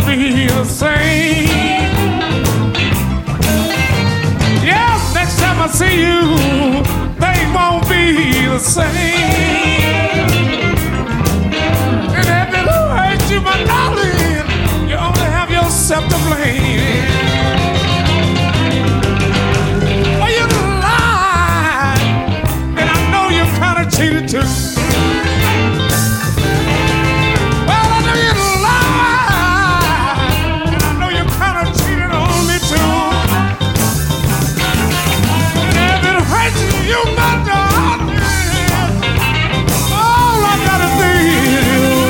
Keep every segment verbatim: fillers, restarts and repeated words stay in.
be the same. Yes, next time I see you, things won't be the same. And if it hurts you, my darling, you only have yourself to blame. Oh, you lied, and I know you kind of cheated too. You my darling, all I gotta be.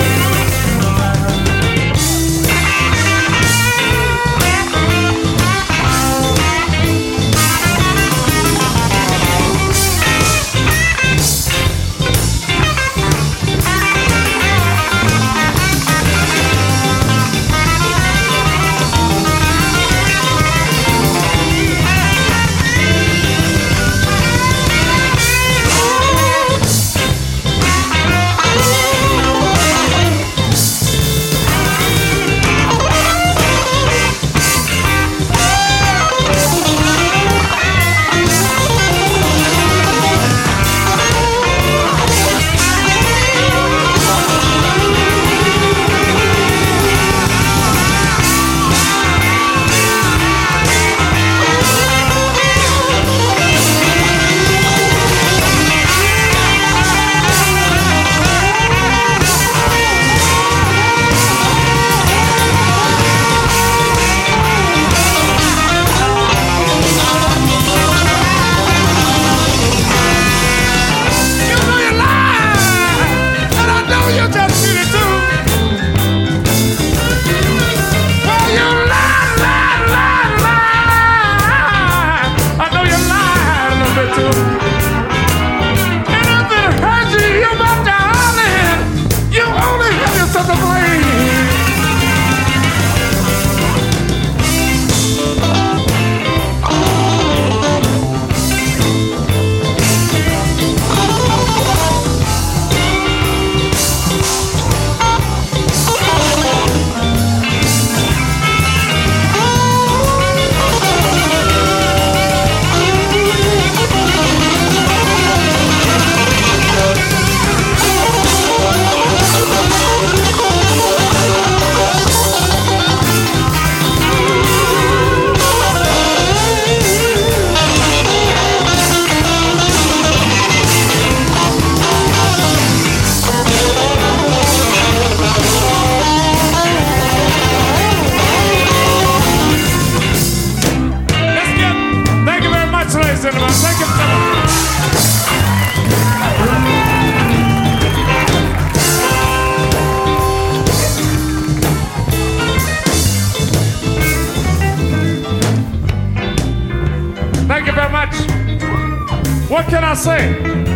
What can I say?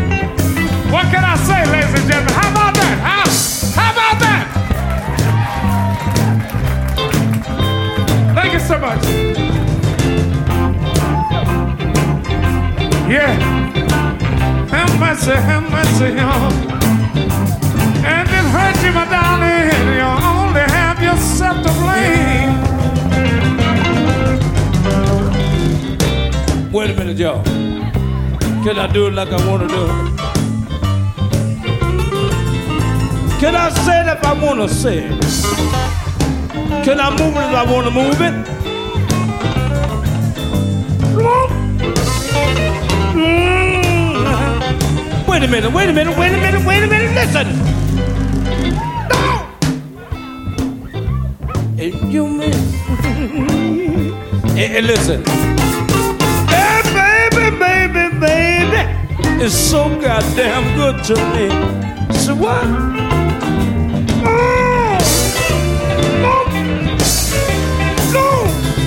What can I say, ladies and gentlemen? How about that? How, how about that? Thank you so much. Yeah. Have mercy, have mercy, y'all. And it hurt you, my darling. You only have yourself to blame. Wait a minute, y'all. Can I do it like I want to do it? Can I say it if I want to say it? Can I move it if I want to move it? Mm. Wait a minute, wait a minute, wait a minute, wait a minute, listen. No! Hey, you man. Hey, hey, listen. Hey, baby, baby, baby. It's so goddamn good to me. So what? Oh! No! No!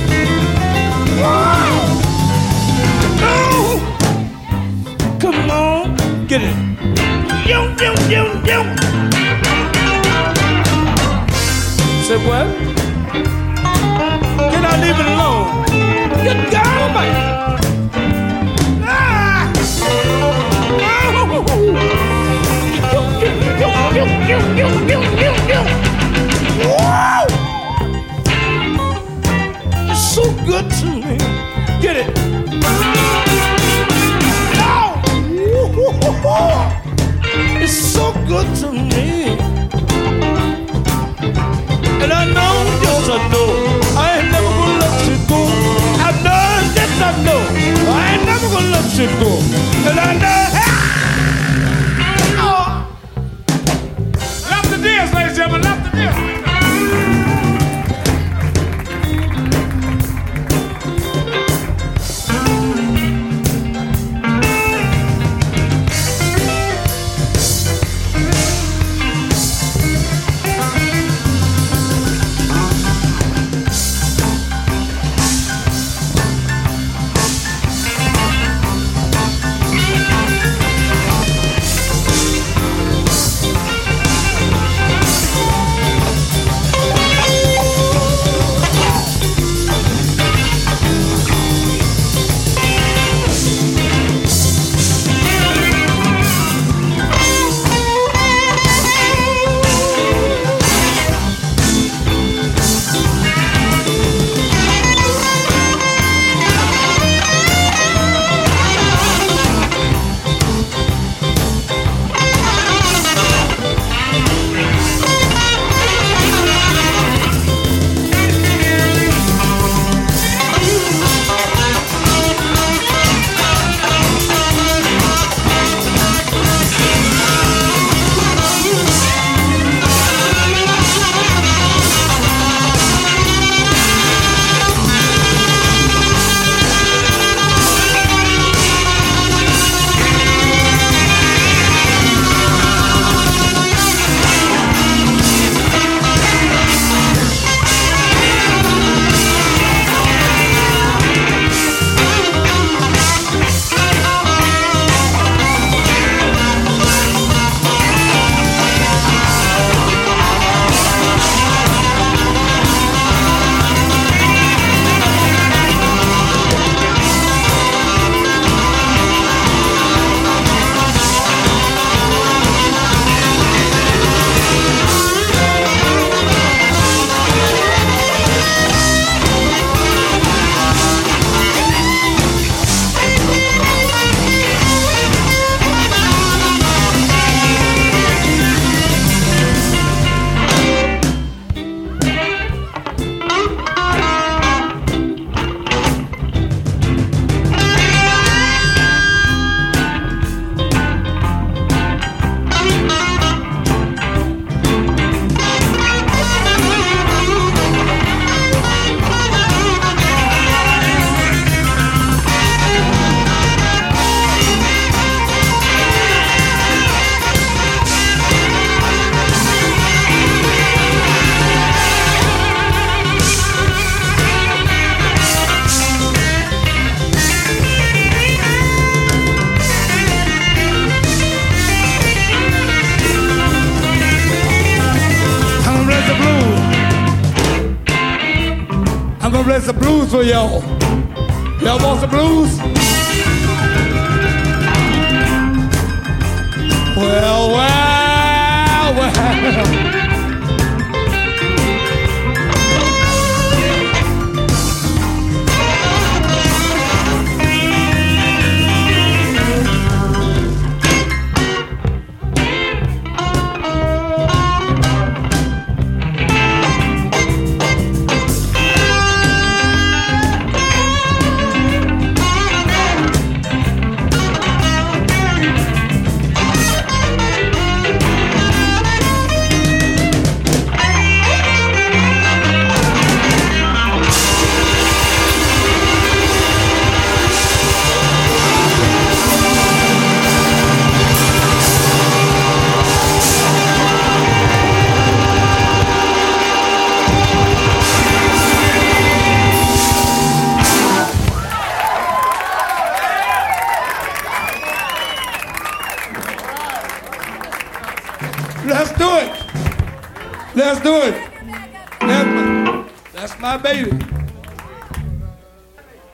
Wow! No! Come on, get it. Yo, yo, yo, yo. Say what? Can I leave it alone? Good God, man. Ah! Oh! Yo, yo, yo, yo, yo, yo, yo. Whoa! so good to me. Get it? Oh, it's so good to me. And I know, yes I know, I ain't never gonna let you go. I know, yes I know, I ain't never gonna let you go. And I know, oh. Love the deals, ladies and gentlemen, love the deals. Play some blues for y'all. Y'all want some blues? Well, well, well. Let's do it. Let's do it. That's my, that's my baby.